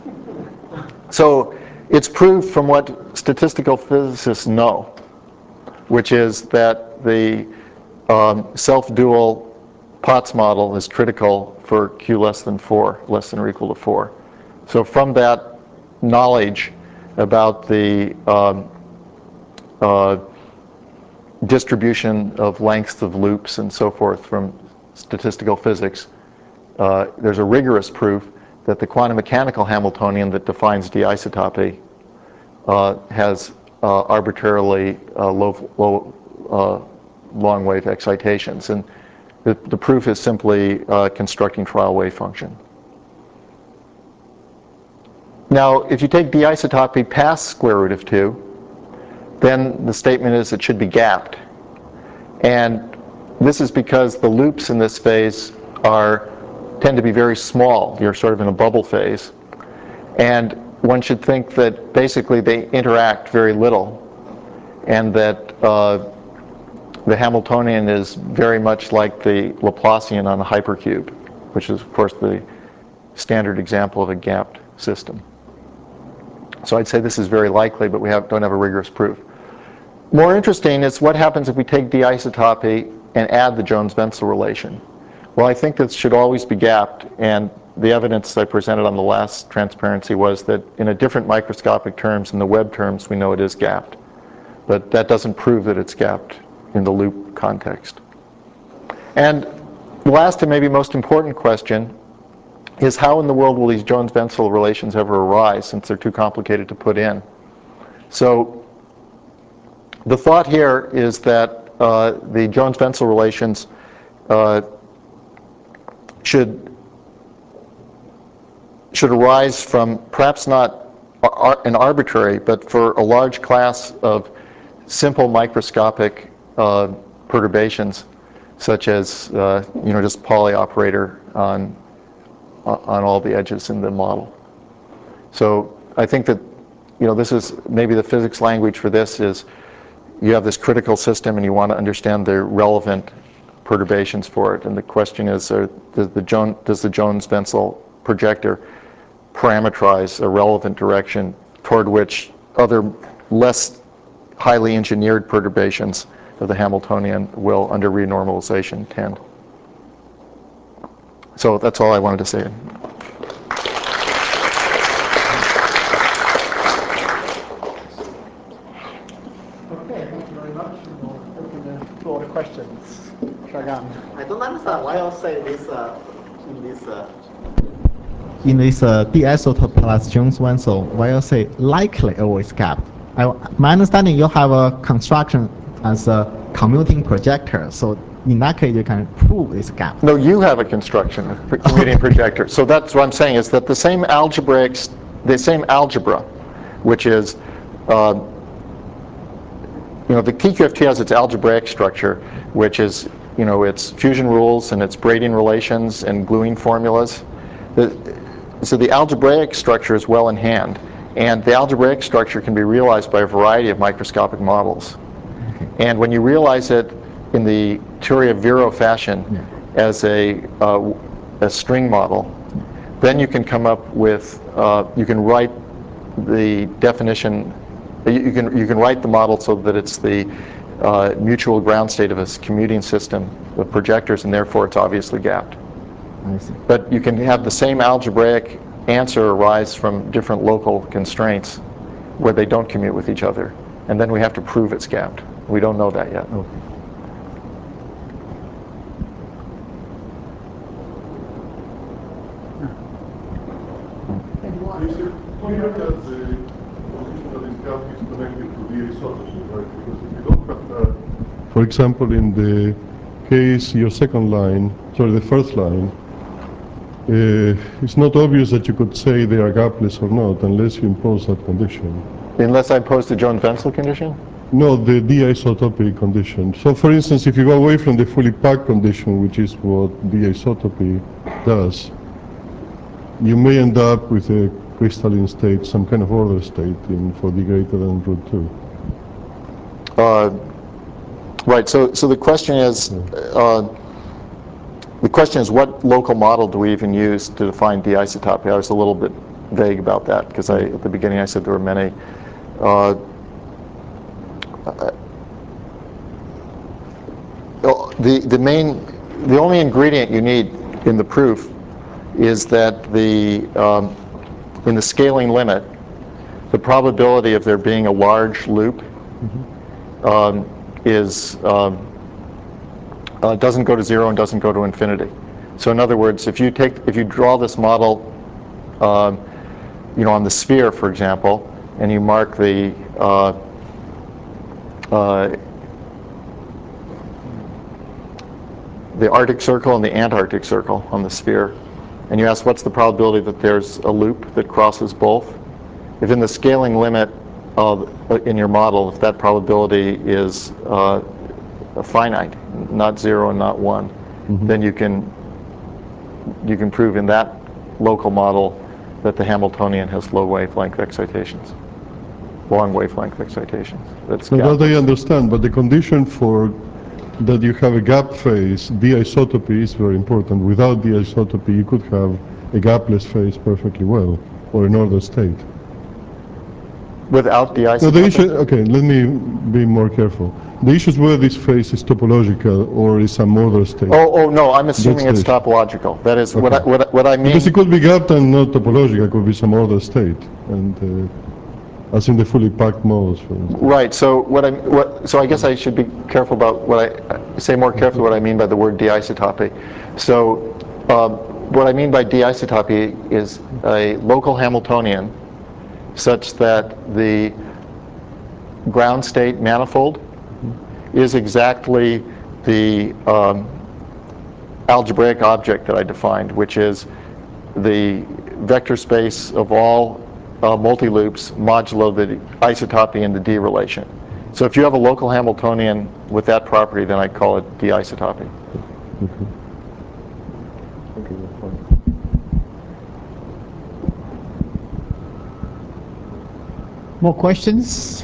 so it's proved from what statistical physicists know, which is that the um, self-dual Potts model is critical for q less than four, less than or equal to four. So from that knowledge about the um, uh, distribution of lengths of loops and so forth from statistical physics, uh, there's a rigorous proof that the quantum mechanical Hamiltonian that defines d isotopy uh, has uh, arbitrarily uh, low, low uh, long wave excitations. And the, the proof is simply uh, constructing trial wave function. Now, if you take d isotopy past square root of two, then the statement is it should be gapped. And this is because the loops in this phase are tend to be very small. You're sort of in a bubble phase. And one should think that basically they interact very little, and that uh, the Hamiltonian is very much like the Laplacian on a hypercube, which is, of course, the standard example of a gapped system. So I'd say this is very likely, but we have, don't have a rigorous proof. More interesting is what happens if we take d isotopy and add the Jones-Bensel relation. Well, I think this should always be gapped, and the evidence I presented on the last transparency was that in a different microscopic terms, in the web terms, we know it is gapped. But that doesn't prove that it's gapped in the loop context. And the last and maybe most important question is, how in the world will these Jones-Bensel relations ever arise, since they're too complicated to put in? So the thought here is that uh, the Jones-Bensel relations uh, should, should arise from perhaps not ar an arbitrary, but for a large class of simple microscopic uh, perturbations, such as uh, you know, just Pauli operator on on all the edges in the model. So I think that, you know, this is maybe the physics language for this is, you have this critical system and you want to understand the relevant perturbations for it. And the question is, uh, does the, Jones, does the Jones-Bensel projector parameterize a relevant direction toward which other less highly engineered perturbations of the Hamiltonian will, under renormalization, tend? So that's all I wanted to say. Okay, thank you very much. question or open the floor to questions. Shagan. I don't understand why you say this uh, in this uh, in this uh, d isotope plus Jones one. So why you say likely always gapped? I, my understanding, you have a construction as a commuting projector. So in that case, you can prove this gap. No, you have a construction of a commuting projector. So that's what I'm saying is that the same algebraic, the same algebra, which is, uh, you know, the T Q F T has its algebraic structure, which is, you know, its fusion rules and its braiding relations and gluing formulas. The, so the algebraic structure is well in hand, and the algebraic structure can be realized by a variety of microscopic models. Okay. And when you realize it in the Turiya-Vero fashion, yeah, as a, uh, a string model, then you can come up with, uh, you can write the definition, you can, you can write the model so that it's the uh, mutual ground state of a commuting system of projectors, and therefore it's obviously gapped. I see. But you can have the same algebraic answer arise from different local constraints where they don't commute with each other. And then we have to prove it's gapped. We don't know that yet. Okay. Clear that the position that is gap is connected to the isotopy, right? Because if you don't have that, for example, in the case, your second line, sorry, the first line, uh, it's not obvious that you could say they are gapless or not unless you impose that condition. Unless I impose the Jones-Wenzel condition? No, the d-isotopy condition. So, for instance, if you go away from the fully packed condition, which is what d-isotopy does, you may end up with a crystalline state, some kind of order state in for d greater than root two. Uh, right. So, so the question is, uh, the question is, what local model do we even use to define d-isotopy? I was a little bit vague about that because I, at the beginning, I said there were many. Uh, the the main, the only ingredient you need in the proof is that the um, in the scaling limit, the probability of there being a large loop mm-hmm. um, is um, uh, doesn't go to zero and doesn't go to infinity. So in other words, if you take if you draw this model, um, you know, on the sphere, for example, and you mark the uh, uh, the Arctic Circle and the Antarctic Circle on the sphere, and you ask what's the probability that there's a loop that crosses both. If in the scaling limit of uh, in your model, if that probability is uh, finite, not zero and not one, mm-hmm. then you can you can prove in that local model that the Hamiltonian has low wavelength excitations, long wavelength excitations. That's so that I understand, but the condition for that you have a gap phase, d-isotopy is very important. Without d-isotopy, you could have a gapless phase perfectly well, or an ordered state. Without d-isotopy? So the issue, okay, let me be more careful. The issue is whether this phase is topological or is some ordered state. Oh, oh no, I'm assuming That's it's topological. That is, okay. what, I, what, what I mean... Because it could be gapped and not topological, it could be some ordered state. And uh, as in the fully packed models, for instance. Right. So what I what so I guess I should be careful about what I say more carefully what I mean by the word d-isotopy. So um, what I mean by d-isotopy is a local Hamiltonian such that the ground state manifold is exactly the um, algebraic object that I defined, which is the vector space of all Uh, multi-loops modulo the isotopy in the D relation. So if you have a local Hamiltonian with that property, then I call it d-isotopy. Mm-hmm. Okay, that's fine. More questions?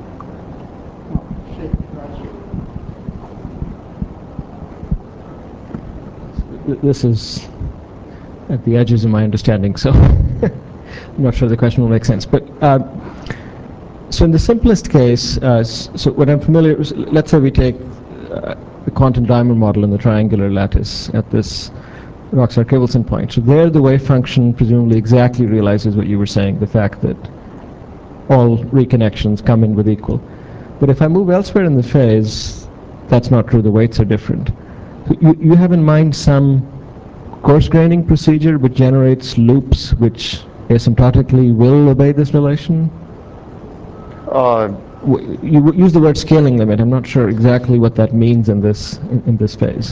This is at the edges of my understanding, so I'm not sure the question will make sense. But uh, so in the simplest case, uh, so what I'm familiar with, let's say we take uh, the quantum diamond model in the triangular lattice at this Roxar-Cableson point. So there the wave function presumably exactly realizes what you were saying, the fact that all reconnections come in with equal. But if I move elsewhere in the phase, that's not true. The weights are different. You, you have in mind some coarse graining procedure which generates loops which asymptotically will obey this relation? Uh, W- You w- use the word scaling limit. I'm not sure exactly what that means in this in, in this phase.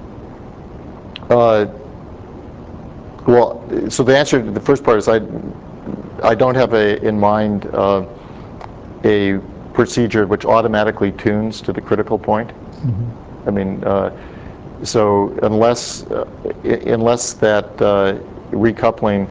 uh, well, so the answer to the first part is I, I don't have a, in mind uh, a procedure which automatically tunes to the critical point. I mean, uh, so unless uh, i- unless that uh, recoupling,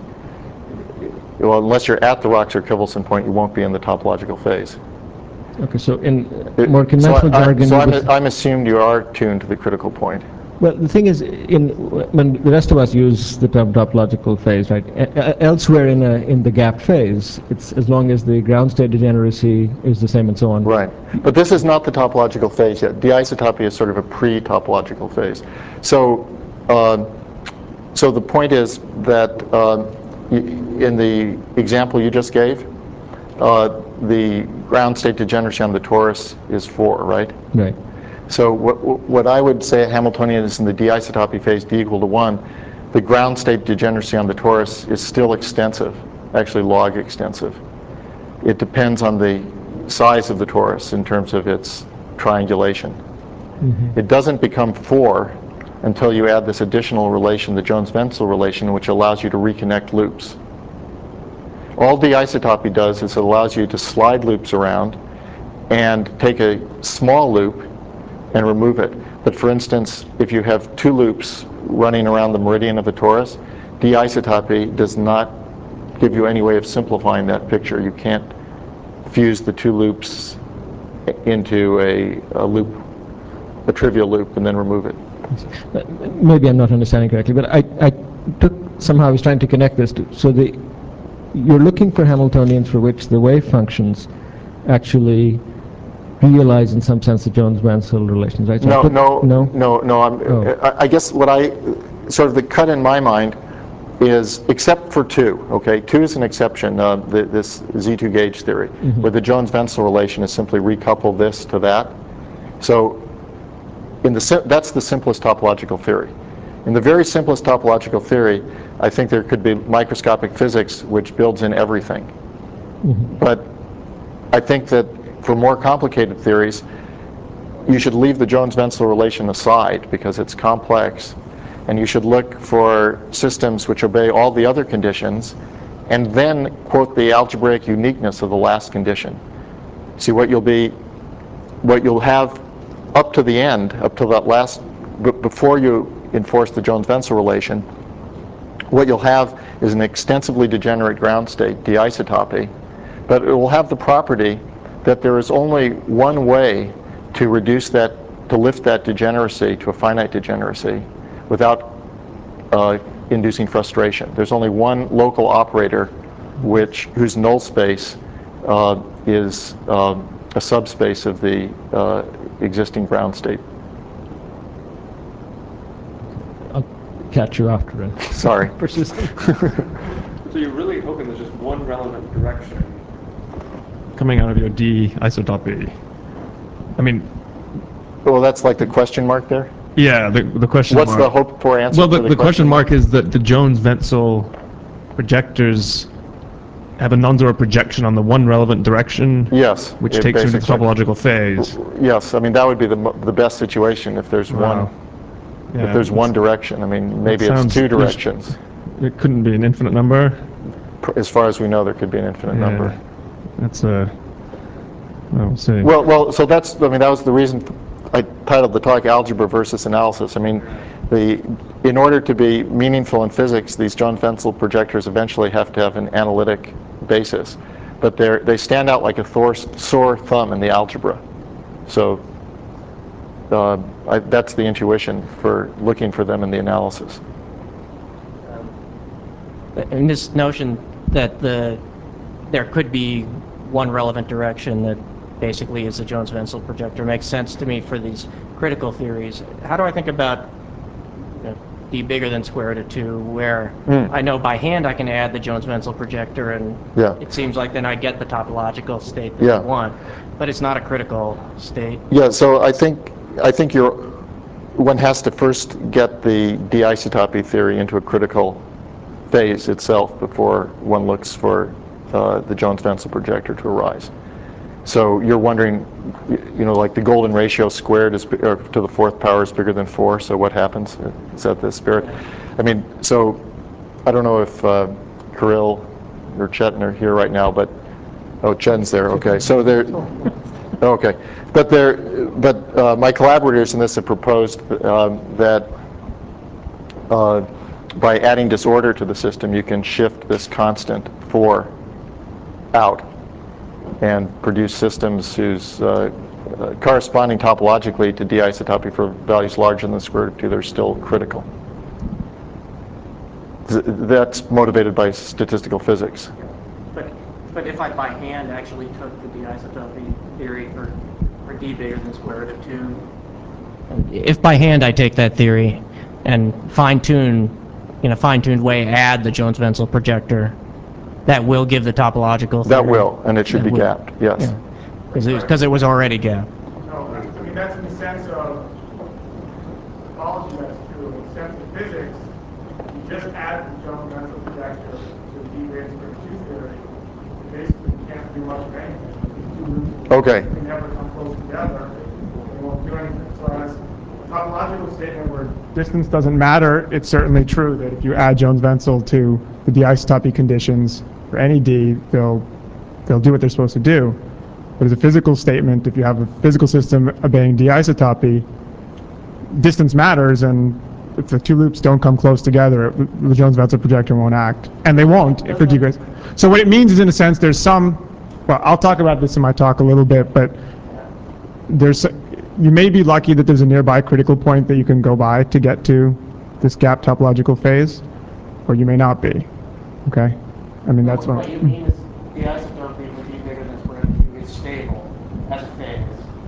well, unless you're at the Roxer-Kivelson point, you won't be in the topological phase. Okay, so in more So conventional I- I- jargon, So you I'm, would- I'm assumed you are tuned to the critical point. well, the thing is, in when the rest of us use the term topological phase, right? e- e- Elsewhere in a in the gap phase, it's as long as the ground state degeneracy is the same and so on. Right. But this is not the topological phase yet. De-isotopy is sort of a pre-topological phase. So, uh, so the point is that uh, y- in the example you just gave, uh, the ground state degeneracy on the torus is four, right? Right. So what, what I would say at Hamiltonian is in the de-isotopy phase, d equal to one, the ground state degeneracy on the torus is still extensive, actually log extensive. It depends on the size of the torus in terms of its triangulation. It doesn't become four until you add this additional relation, the Jones-Wenzel relation, which allows you to reconnect loops. All de-isotopy does is it allows you to slide loops around and take a small loop and remove it. But for instance, if you have two loops running around the meridian of the torus, de-isotopy does not give you any way of simplifying that picture. You can't fuse the two loops into a, a loop, a trivial loop, and then remove it. Uh, Maybe I'm not understanding correctly, but I, I took, somehow I was trying to connect this to, so the, you're looking for Hamiltonians for which the wave functions actually realize in some sense the Jones-Wenzel relations, right? So I No, put- no, no? no, no. I'm, Oh. I, I guess what I, sort of the cut in my mind is, except for two, okay? Two is an exception, uh, the, this Z two gauge theory, where the Jones-Wenzel relation is simply recouple this to that. So in the, sim- that's the simplest topological theory. In the very simplest topological theory, I think there could be microscopic physics which builds in everything. But I think that for more complicated theories, you should leave the Jones-Wenzel relation aside because it's complex, and you should look for systems which obey all the other conditions and then quote the algebraic uniqueness of the last condition. See, what you'll be, what you'll have up to the end, up to that last, b- before you enforce the Jones-Wenzel relation, what you'll have is an extensively degenerate ground state, de-isotopy, but it will have the property that there is only one way to reduce that, to lift that degeneracy to a finite degeneracy without uh, inducing frustration. There's only one local operator which, whose null space uh, is um, a subspace of the uh, existing ground state. I'll catch you after it. Sorry. Persistent. So you're really hoping there's just one relevant direction coming out of your de-isotopy. I mean, Well, that's like the question mark there. yeah, the, the question What's mark. the hoped for answer? Well, to the, the, the question mark is that the Jones-Wenzel projectors have a non-zero projection on the one relevant direction, Yes. which it takes you into the basically- topological phase. Yes, I mean that would be the mo- the best situation if there's Wow. one Yeah, if there's one that's- direction. I mean maybe that it's sounds- two there's- directions. It couldn't be an infinite number. Pr- As far as we know, there could be an infinite Yeah. number. That's a. Well, we'll see. Well, well, so that's I mean that was the reason I titled the talk "Algebra versus Analysis." I mean, the in order to be meaningful in physics, these Jones-Wenzel projectors eventually have to have an analytic basis, but they they stand out like a Thor, sore thumb in the algebra. So uh, I, that's the intuition for looking for them in the analysis. And this notion that the there could be one relevant direction that basically is the Jones-Wenzel projector makes sense to me for these critical theories. How do I think about you know, d bigger than square root of two, where Mm. I know by hand I can add the Jones-Bensel projector, and Yeah. it seems like then I get the topological state that Yeah. I want. But it's not a critical state. Yeah, so I think, I think you're, one has to first get the d-isotopy theory into a critical phase itself before one looks for uh, the Jones-Bensel projector to arise. So you're wondering, you know, like the golden ratio squared is, or to the fourth power is bigger than four, so what happens? Is that the spirit? I mean, so I don't know if uh, Kirill or Chetan are here right now, but, oh, Chetan's there, okay. So they're, okay. But they're, but uh, my collaborators in this have proposed um, that uh, by adding disorder to the system, you can shift this constant four out and produce systems whose uh, uh, corresponding topologically to d-isotopy for values larger than the square root of two, they're still critical. Th that's motivated by statistical physics. But, but if I by hand actually took the d-isotopy theory for, for d bigger than square root of two, if by hand I take that theory and fine-tune, in a fine-tuned way, add the Jones-Bensel projector, that will give the topological theory. That will, and it should That be will. gapped, yes. Because it, was- 'cause it was already gapped. No, I mean, that's in the sense of topology, that's true. In the sense of physics, you just add the Jones-Bensel projector to the d raised to two theory. Basically, you can't do much of anything. These two loops Okay. can never come close together. They won't do anything. So as a topological statement where distance doesn't matter, it's certainly true that if you add Jones-Bensel to the d-isotopy conditions for any d, they'll they'll do what they're supposed to do. But as a physical statement, if you have a physical system obeying d-isotopy, distance matters, and if the two loops don't come close together, the Jones-Bensel projector won't act. And they won't if they're degraded. So what it means is, in a sense, there's some, well, I'll talk about this in my talk a little bit, but there's, you may be lucky that there's a nearby critical point that you can go by to get to this gap topological phase, or you may not be, okay? I mean, that's what. What you mean is the isotopy would be bigger than square root of two is stable as a phase.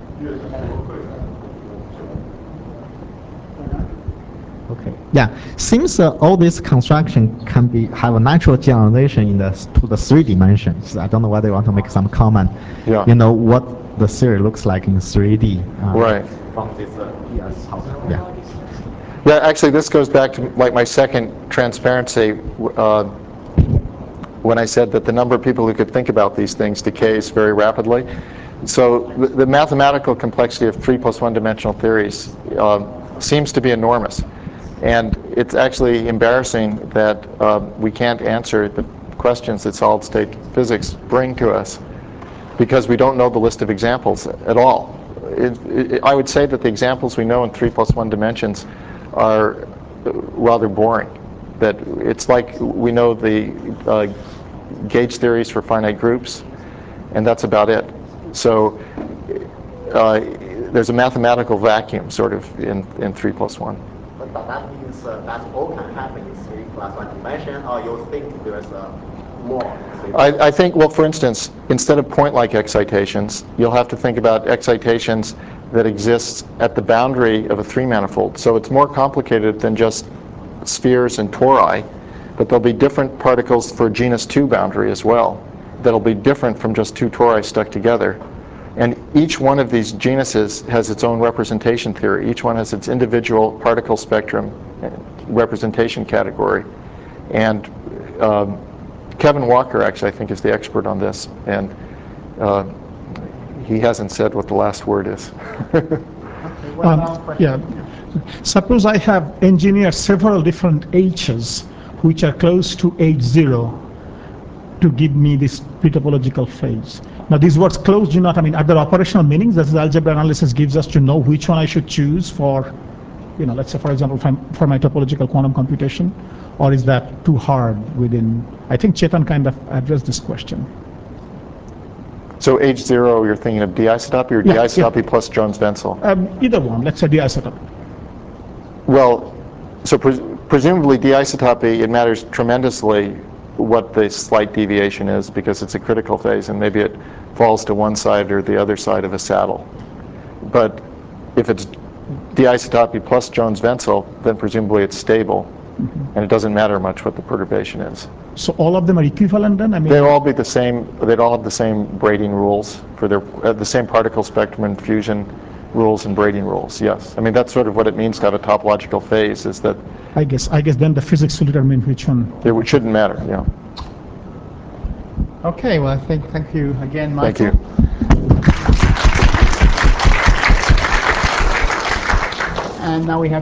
Okay. Yeah. Since uh, all this construction can be have a natural generalization in the to the three dimensions, I don't know whether you want to make some comment. Yeah. You know what the theory looks like in three D. Uh, Right. From this, uh, yes, yeah. Yeah, actually, this goes back to like my second transparency uh, when I said that the number of people who could think about these things decays very rapidly. So the, the mathematical complexity of three plus one dimensional theories uh, seems to be enormous. And it's actually embarrassing that uh, we can't answer the questions that solid state physics bring to us because we don't know the list of examples at all. It, it, I would say that the examples we know in three plus one dimensions are rather boring. That it's like we know the uh, gauge theories for finite groups, and that's about it. So uh, there's a mathematical vacuum, sort of, in, in three plus one. But, but that means uh, that all can happen in three plus one dimension, or you think there's uh, more? In three I, I think, well, for instance, instead of point-like excitations, you'll have to think about excitations that exist at the boundary of a three-manifold. So it's more complicated than just spheres and tori, but there'll be different particles for genus two boundary as well that'll be different from just two tori stuck together. And each one of these genuses has its own representation theory. Each one has its individual particle spectrum representation category. And um, Kevin Walker, actually, I think, is the expert on this. And uh, he hasn't said what the last word is. Um, yeah. Suppose I have engineered several different H's which are close to H zero to give me this pretopological phase. Now these words close do not, I mean, are there operational meanings that the algebra analysis gives us to know which one I should choose for, you know, let's say, for example, for, for my topological quantum computation? Or is that too hard within, I think Chetan kind of addressed this question. So H zero, you're thinking of d-isotopy or Yeah, d-isotopy yeah. plus Jones-Bensel? Um, either one, let's say the isotopy. Well, so pres presumably d-isotopy, it matters tremendously what the slight deviation is because it's a critical phase and maybe it falls to one side or the other side of a saddle. But if it's d-isotopy plus Jones-Vensel, then presumably it's stable, and it doesn't matter much what the perturbation is. So all of them are equivalent then? I mean, They'll all be the same. They'd all have the same braiding rules for their uh, the same particle spectrum and fusion rules and braiding rules. Yes, I mean that's sort of what it means to have a topological phase. Is that I guess I guess then the physics will determine which one. it shouldn't matter. Yeah. Okay, well, thank, thank you again, Michael. Thank you. And now we have